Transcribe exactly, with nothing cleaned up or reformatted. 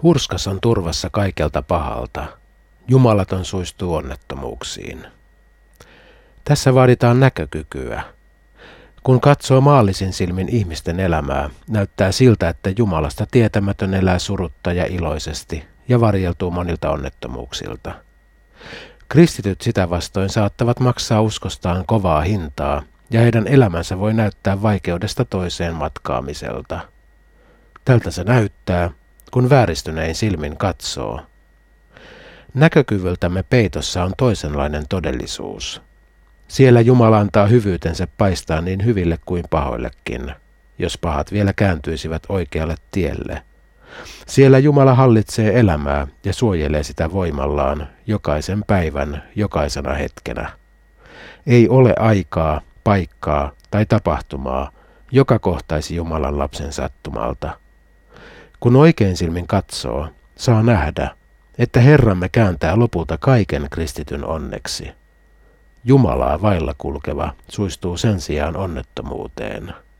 Hurskas on turvassa kaikelta pahalta. Jumalaton suistuu onnettomuuksiin. Tässä vaaditaan näkökykyä. Kun katsoo maallisin silmin ihmisten elämää, näyttää siltä, että Jumalasta tietämätön elää surutta ja iloisesti ja varjeltuu monilta onnettomuuksilta. Kristityt sitä vastoin saattavat maksaa uskostaan kovaa hintaa, ja heidän elämänsä voi näyttää vaikeudesta toiseen matkaamiselta. Tältä se näyttää, kun vääristynein silmin katsoo. Näkökyvyltämme peitossa on toisenlainen todellisuus. Siellä Jumala antaa hyvyytensä paistaa niin hyville kuin pahoillekin, jos pahat vielä kääntyisivät oikealle tielle. Siellä Jumala hallitsee elämää ja suojelee sitä voimallaan jokaisen päivän, jokaisena hetkenä. Ei ole aikaa, paikkaa tai tapahtumaa, joka kohtaisi Jumalan lapsen sattumalta. Kun oikein silmin katsoo, saa nähdä, että Herramme kääntää lopulta kaiken kristityn onneksi. Jumalaa vailla kulkeva suistuu sen sijaan onnettomuuteen.